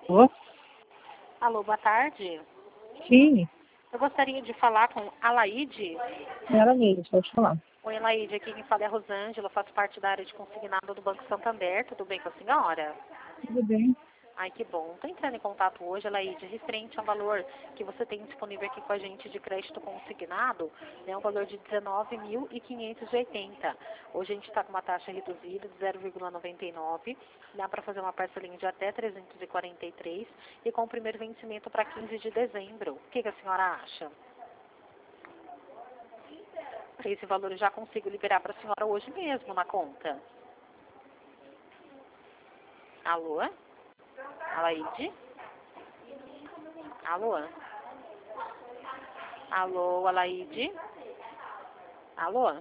Ô, Alô, boa tarde. sim, Eu gostaria de falar com a Laide. ela mesmo, pode falar. Oi, Laide, aqui quem fala é a Rosângela, eu faço parte da área de consignado do Banco Santander. Tudo bem com a senhora? Tudo bem? Ai, que bom. Estou entrando em contato hoje, Laide, referente ao valor que você tem disponível aqui com a gente de crédito consignado, né, um valor de 19.580. Hoje a gente está com uma taxa reduzida de 0,99, dá para fazer uma parcelinha de até 343 e com o primeiro vencimento para 15 de dezembro. O que a senhora acha? Esse valor eu já consigo liberar para a senhora hoje mesmo na conta. Alô? Alaide? Alô? Alô, Alaide? Alô?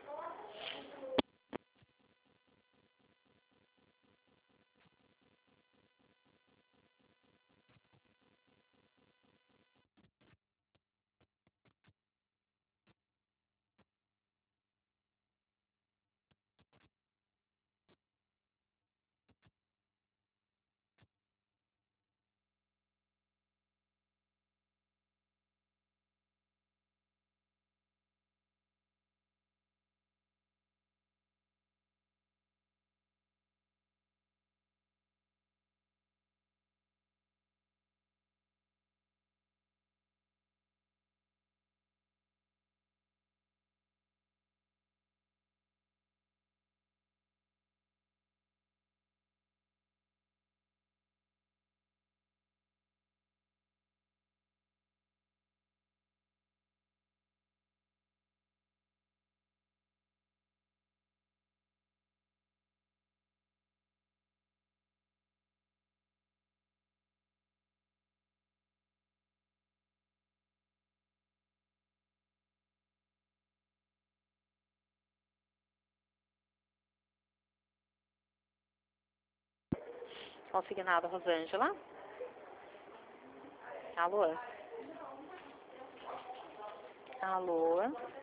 Consignado, Rosângela? Alô? Alô?